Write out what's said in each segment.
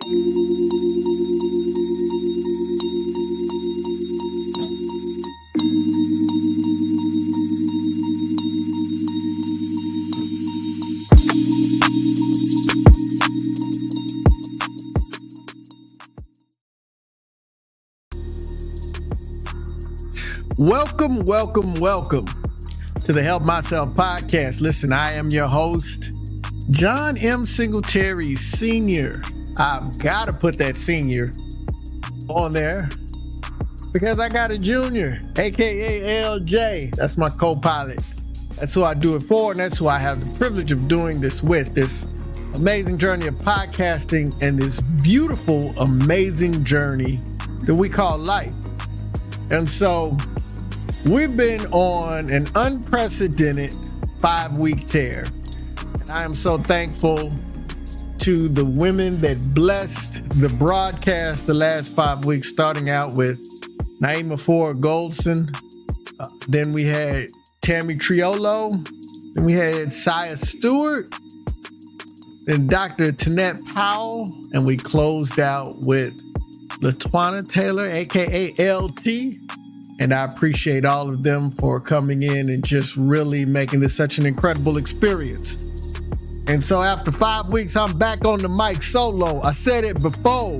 Welcome to the Help Myself podcast. Listen, I am your host, John M. Singletary Sr. I've got to put that senior on there because I got a junior, aka LJ. That's my co-pilot. That's who I do it for, and that's who I have the privilege of doing this with. This amazing journey of podcasting and this beautiful, amazing journey that we call life. And so we've been on an unprecedented 5-week tear. And I am so thankful to the women that blessed the broadcast the last 5 weeks, starting out with Naima Ford Goldson. Then we had Tammy Triolo. Then we had Saya Stewart. Then Dr. Tanette Powell. And we closed out with LaTwana Taylor, aka LT. And I appreciate all of them for coming in and just really making this such an incredible experience. And so after 5 weeks, I'm back on the mic solo. I said it before.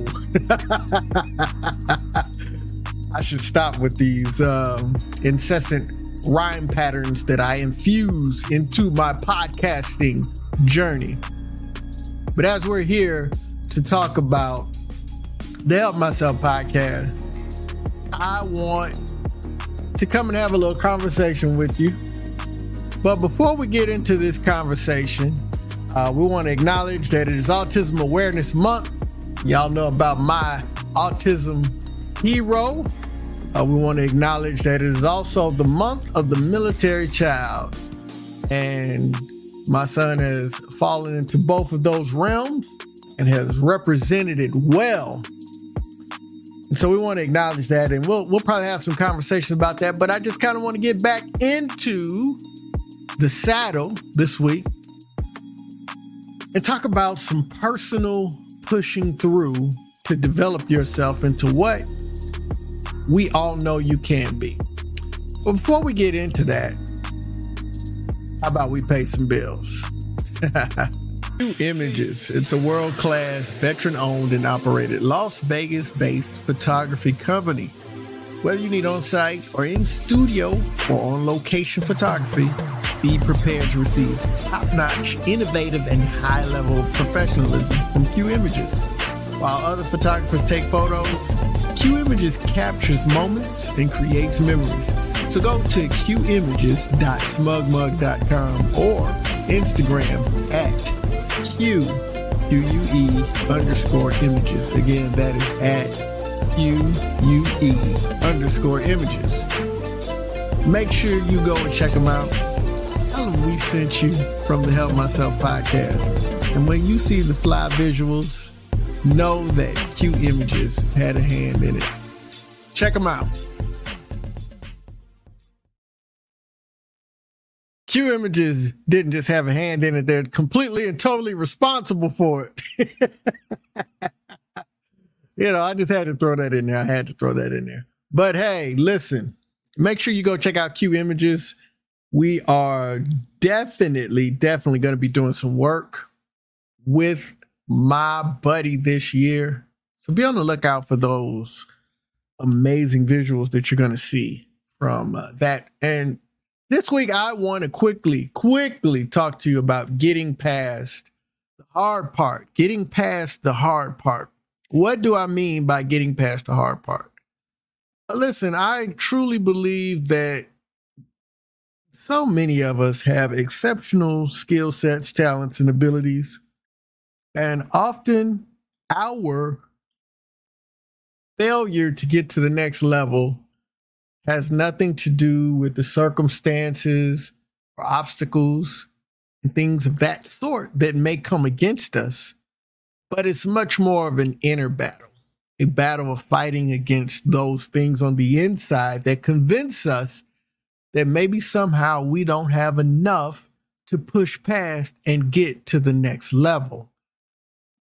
I should stop with these incessant rhyme patterns that I infuse into my podcasting journey. But as we're here to talk about the Help Myself podcast, I want to come and have a little conversation with you. But before we get into this conversation, we want to acknowledge that it is Autism Awareness Month. Y'all know about my autism hero. We want to acknowledge that it is also the month of the military child. And my son has fallen into both of those realms and has represented it well. So we want to acknowledge that, and we'll probably have some conversations about that. But I just kind of want to get back into the saddle this week and talk about some personal pushing through to develop yourself into what we all know you can be. But before we get into that, how about we pay some bills? Q Images. It's a world-class, veteran-owned and operated Las Vegas-based photography company. Whether you need on-site or in-studio or on-location photography, be prepared to receive top-notch, innovative, and high-level professionalism from Q Images. While other photographers take photos, Q Images captures moments and creates memories. So go to qimages.smugmug.com or Instagram at QUE_images. Again, that is at QUE_images. Make sure you go and check them out. Tell them we sent you from the Help Myself podcast. And when you see the fly visuals, know that Q Images had a hand in it. Check them out. Q Images didn't just have a hand in it. They're completely and totally responsible for it. I just had to throw that in there. But hey, listen, make sure you go check out Q Images. We are definitely going to be doing some work with my buddy this year. So be on the lookout for those amazing visuals that you're going to see from that. And this week, I want to quickly talk to you about getting past the hard part. What do I mean by getting past the hard part? Listen, I truly believe that so many of us have exceptional skill sets, talents, and abilities. And often our failure to get to the next level has nothing to do with the circumstances or obstacles and things of that sort that may come against us, but it's much more of an inner battle, a battle of fighting against those things on the inside that convince us that maybe somehow we don't have enough to push past and get to the next level.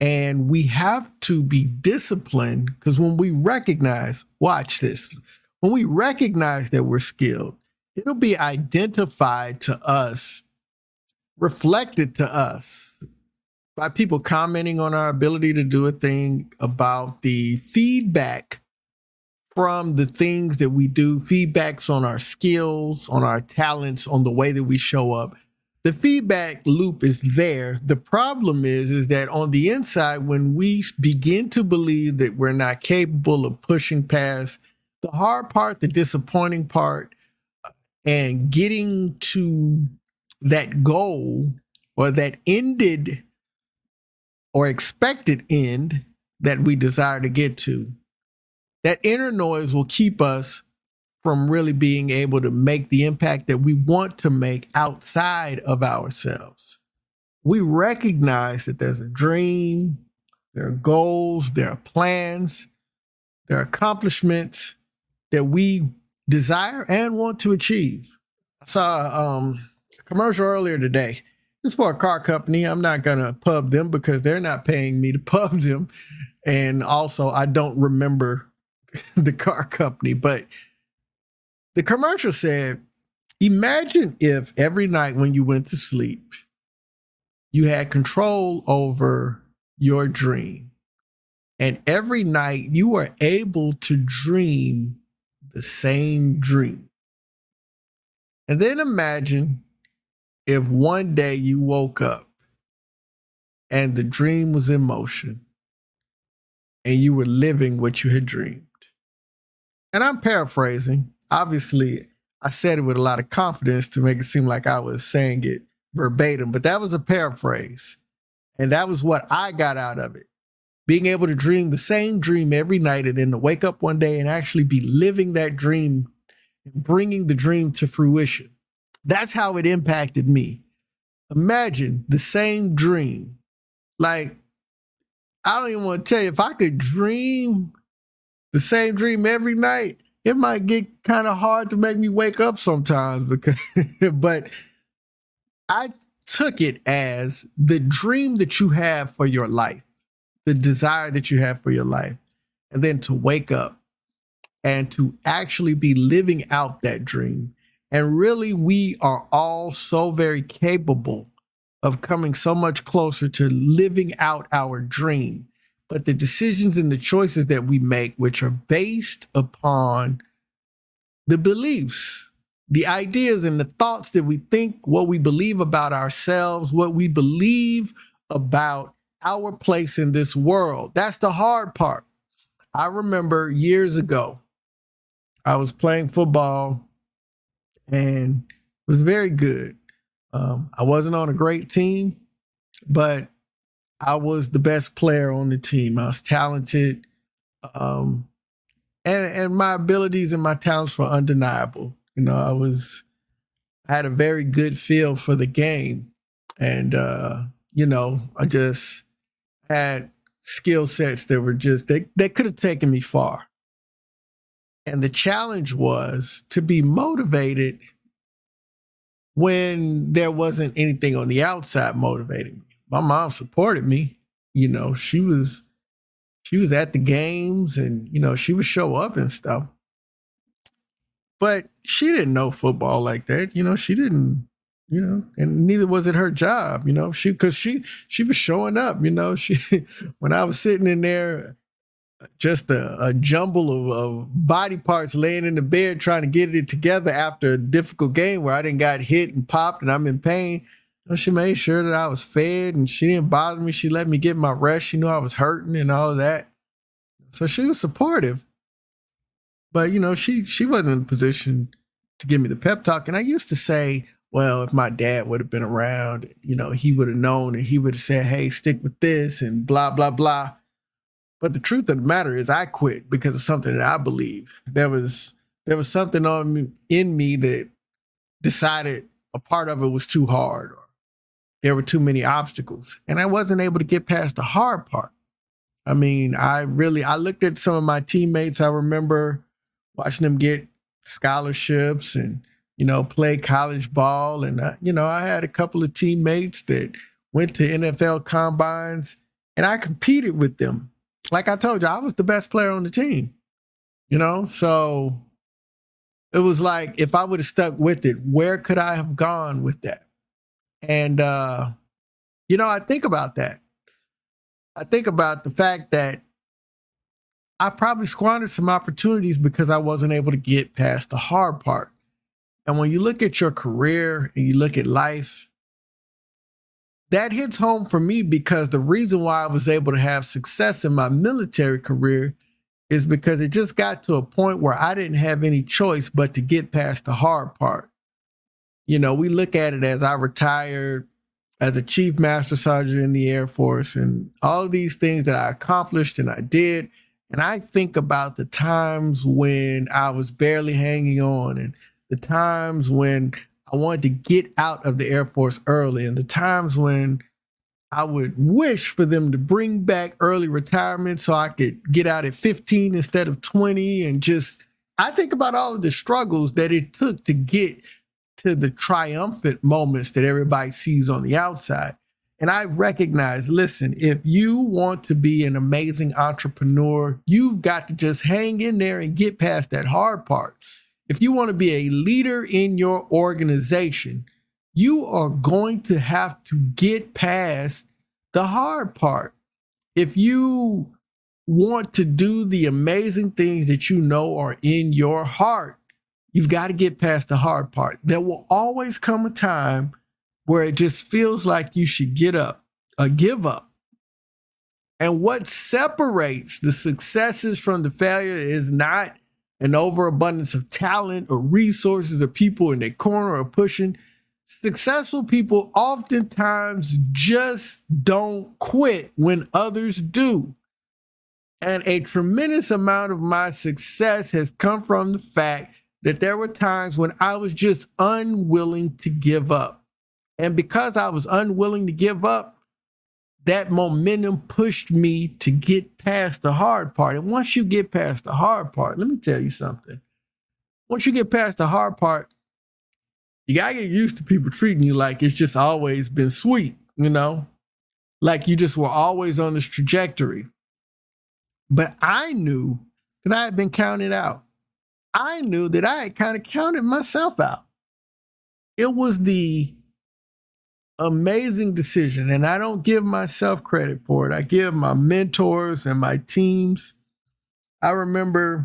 And we have to be disciplined because when we recognize, watch this, when we recognize that we're skilled, it'll be identified to us, reflected to us by people commenting on our ability to do a thing, about the feedback from the things that we do, feedbacks on our skills, on our talents, on the way that we show up. The feedback loop is there. The problem is that on the inside, when we begin to believe that we're not capable of pushing past the hard part, the disappointing part, and getting to that goal or that ended or expected end that we desire to get to, that inner noise will keep us from really being able to make the impact that we want to make outside of ourselves. We recognize that there's a dream, there are goals, there are plans, there are accomplishments that we desire and want to achieve. I saw a commercial earlier today. It's for a car company. I'm not going to pub them because they're not paying me to pub them. And also, I don't remember the car company, but the commercial said, imagine if every night when you went to sleep, you had control over your dream. And every night you were able to dream the same dream. And then imagine if one day you woke up and the dream was in motion and you were living what you had dreamed. And I'm paraphrasing. Obviously, I said it with a lot of confidence to make it seem like I was saying it verbatim, but that was a paraphrase. And that was what I got out of it. Being able to dream the same dream every night and then to wake up one day and actually be living that dream and bringing the dream to fruition. That's how it impacted me. Imagine the same dream. Like, I don't even want to tell you, if I could dream the same dream every night, it might get kind of hard to make me wake up sometimes because, but I took it as the dream that you have for your life, the desire that you have for your life, and then to wake up and to actually be living out that dream. And really, we are all so very capable of coming so much closer to living out our dream. But the decisions and the choices that we make, which are based upon the beliefs, the ideas and the thoughts that we think, what we believe about ourselves, what we believe about our place in this world. That's the hard part. I remember years ago, I was playing football and was very good. I wasn't on a great team, but I was the best player on the team. I was talented, and my abilities and my talents were undeniable. You know, I had a very good feel for the game, and you know, I just had skill sets that were just they could have taken me far. And the challenge was to be motivated when there wasn't anything on the outside motivating me. My mom supported me. You know, she was at the games and, you know, she would show up and stuff. But she didn't know football like that. You know, she didn't, you know, and neither was it her job, you know, because she was showing up, you know, when I was sitting in there, just a jumble of body parts laying in the bed trying to get it together after a difficult game where I didn't got hit and popped and I'm in pain. You know, she made sure that I was fed and she didn't bother me. She let me get my rest. She knew I was hurting and all of that. So she was supportive. But, you know, she wasn't in a position to give me the pep talk. And I used to say, well, if my dad would have been around, you know, he would have known and he would have said, hey, stick with this and blah, blah, blah. But the truth of the matter is I quit because of something that I believe. There was something in me that decided a part of it was too hard or there were too many obstacles. And I wasn't able to get past the hard part. I mean, I looked at some of my teammates. I remember watching them get scholarships and, you know, play college ball. And, you know, I had a couple of teammates that went to NFL combines and I competed with them. Like I told you, I was the best player on the team, So it was like, if I would have stuck with it, where could I have gone with that? And, I think about that. I think about the fact that I probably squandered some opportunities because I wasn't able to get past the hard part. And when you look at your career and you look at life, that hits home for me, because the reason why I was able to have success in my military career is because it just got to a point where I didn't have any choice but to get past the hard part. We look at it as I retired as a Chief Master Sergeant in the Air Force and all of these things that I accomplished and I did. And I think about the times when I was barely hanging on, and the times when I wanted to get out of the Air Force early, and the times when I would wish for them to bring back early retirement so I could get out at 15 instead of 20. And I think about all of the struggles that it took to get to the triumphant moments that everybody sees on the outside. And I recognize, listen, if you want to be an amazing entrepreneur, you've got to just hang in there and get past that hard part. If you want to be a leader in your organization, you are going to have to get past the hard part. If you want to do the amazing things that you know are in your heart, you've got to get past the hard part. There will always come a time where it just feels like you should get up or give up. And what separates the successes from the failure is not an overabundance of talent or resources or people in their corner or pushing. Successful people oftentimes just don't quit when others do. And a tremendous amount of my success has come from the fact that there were times when I was just unwilling to give up. And because I was unwilling to give up, that momentum pushed me to get past the hard part. And once you get past the hard part, let me tell you something. Once you get past the hard part, you gotta get used to people treating you like it's just always been sweet, like you just were always on this trajectory. But I knew that I had been counted out. I knew that I had kind of counted myself out. It was the amazing decision, and I don't give myself credit for it. I give my mentors and my teams. I remember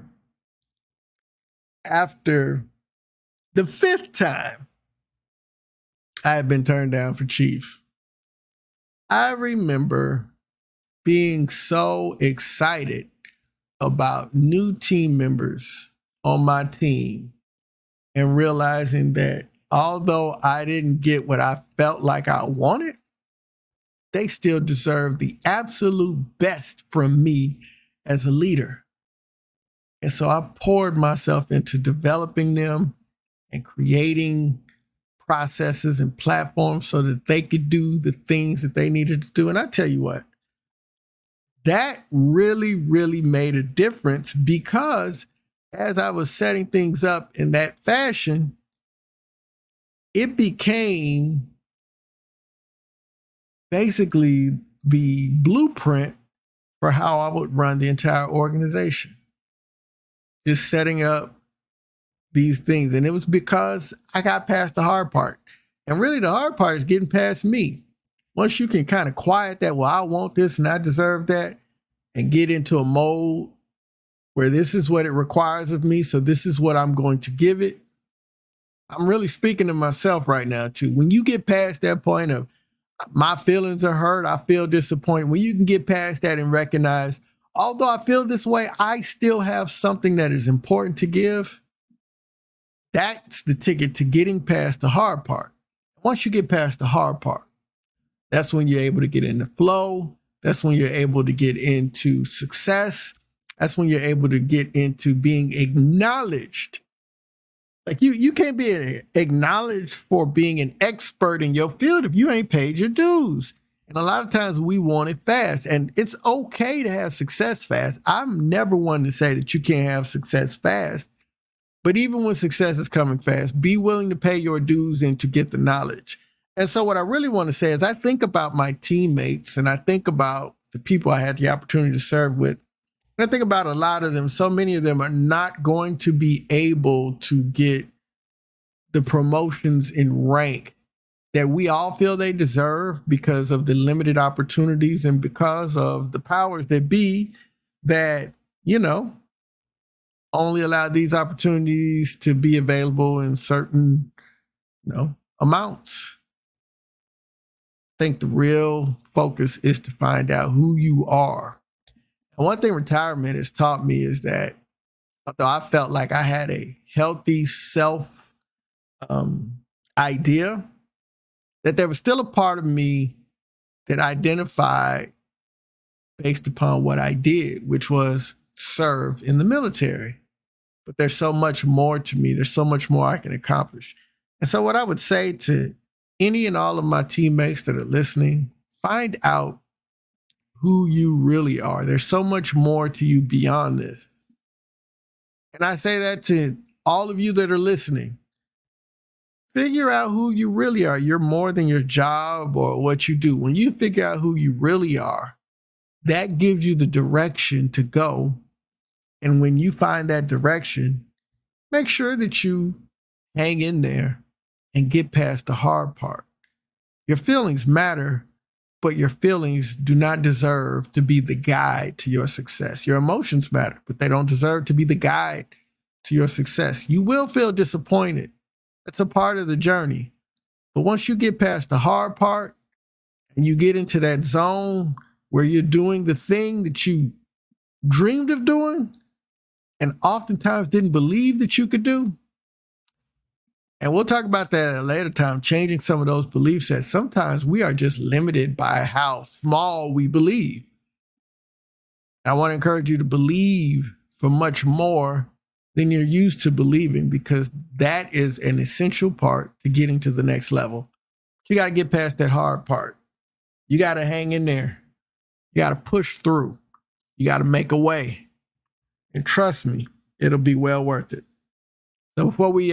after the 5th time I had been turned down for chief, I remember being so excited about new team members on my team and realizing that although I didn't get what I felt like I wanted, they still deserve the absolute best from me as a leader. And so I poured myself into developing them and creating processes and platforms so that they could do the things that they needed to do. And I tell you what, that really, really made a difference, because as I was setting things up in that fashion, it became basically the blueprint for how I would run the entire organization. Just setting up these things. And it was because I got past the hard part. And really the hard part is getting past me. Once you can kind of quiet that, well, I want this and I deserve that, and get into a mode where this is what it requires of me, so this is what I'm going to give it. I'm really speaking to myself right now too. When you get past that point of my feelings are hurt, I feel disappointed, when you can get past that and recognize, although I feel this way, I still have something that is important to give. That's the ticket to getting past the hard part. Once you get past the hard part, that's when you're able to get into flow. That's when you're able to get into success. That's when you're able to get into being acknowledged. Like you can't be acknowledged for being an expert in your field if you ain't paid your dues. And a lot of times we want it fast, and it's okay to have success fast. I'm never one to say that you can't have success fast. But even when success is coming fast, be willing to pay your dues and to get the knowledge. And so what I really want to say is I think about my teammates and I think about the people I had the opportunity to serve with, I think about a lot of them. So many of them are not going to be able to get the promotions in rank that we all feel they deserve because of the limited opportunities and because of the powers that be that, only allow these opportunities to be available in certain, amounts. I think the real focus is to find out who you are. And one thing retirement has taught me is that although I felt like I had a healthy self idea, that there was still a part of me that identified based upon what I did, which was serve in the military. But there's so much more to me. There's so much more I can accomplish. And so what I would say to any and all of my teammates that are listening, find out who you really are. There's so much more to you beyond this. And I say that to all of you that are listening. Figure out who you really are. You're more than your job or what you do. When you figure out who you really are, that gives you the direction to go. And when you find that direction, make sure that you hang in there and get past the hard part. Your feelings matter, but your feelings do not deserve to be the guide to your success. Your emotions matter, but they don't deserve to be the guide to your success. You will feel disappointed. That's a part of the journey. But once you get past the hard part and you get into that zone where you're doing the thing that you dreamed of doing and oftentimes didn't believe that you could do. And we'll talk about that at a later time, changing some of those belief sets. Sometimes we are just limited by how small we believe. I want to encourage you to believe for much more than you're used to believing, because that is an essential part to getting to the next level. You got to get past that hard part. You got to hang in there. You got to push through. You got to make a way. And trust me, it'll be well worth it. So before we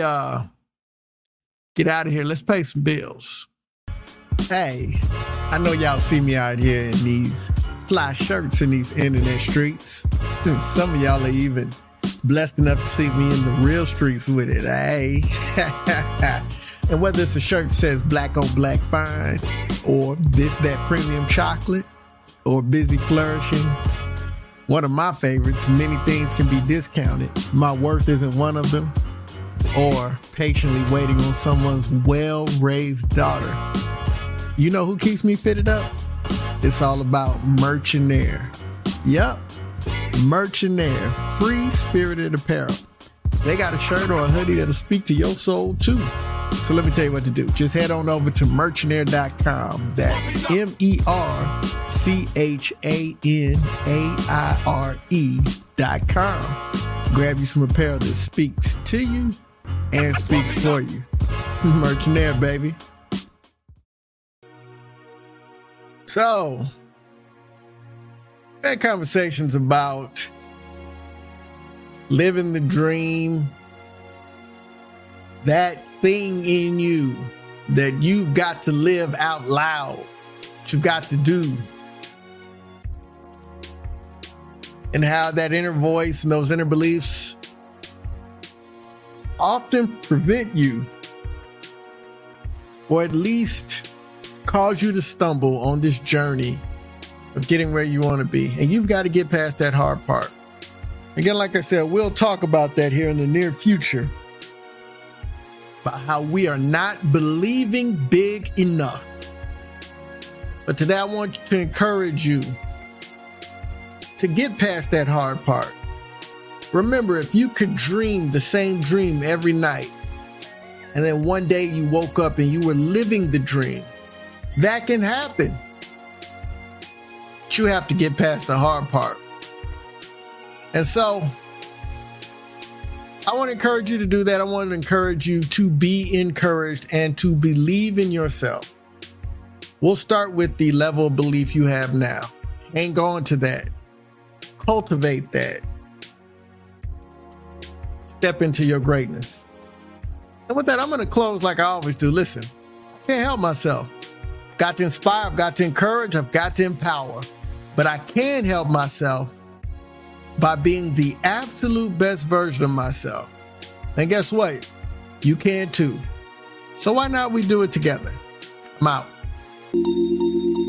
get out of here, let's pay some bills. Hey, I know y'all see me out here in these fly shirts in these internet streets. Some of y'all are even blessed enough to see me in the real streets with it. Hey. And whether it's a shirt that says black on black fine, or this, that premium chocolate, or busy flourishing, one of my favorites, many things can be discounted. My worth isn't one of them. Or patiently waiting on someone's well-raised daughter. You know who keeps me fitted up? It's all about Merchanair. Yup, Merchanair, free-spirited apparel. They got a shirt or a hoodie that'll speak to your soul too. So let me tell you what to do. Just head on over to merchanair.com. That's merchanaire.com. Grab you some apparel that speaks to you and speaks for you. Merchanair, baby. So, had conversations about living the dream, that thing in you that you've got to live out loud, that you've got to do, and how that inner voice and those inner beliefs often prevent you, or at least cause you to stumble on this journey of getting where you want to be. And you've got to get past that hard part. Again, like I said, we'll talk about that here in the near future, about how we are not believing big enough. But today I want to encourage you to get past that hard part. Remember, if you could dream the same dream every night, and then one day you woke up and you were living the dream, that can happen. But you have to get past the hard part. And so I want to encourage you to do that. I want to encourage you to be encouraged and to believe in yourself. We'll start with the level of belief you have now. Hang on to that. Cultivate that. Step into your greatness. And with that, I'm going to close like I always do. Listen, I can't help myself. Got to inspire. I've got to encourage. I've got to empower. but I can help myself by being the absolute best version of myself. And guess what? You can too. So why not we do it together? I'm out.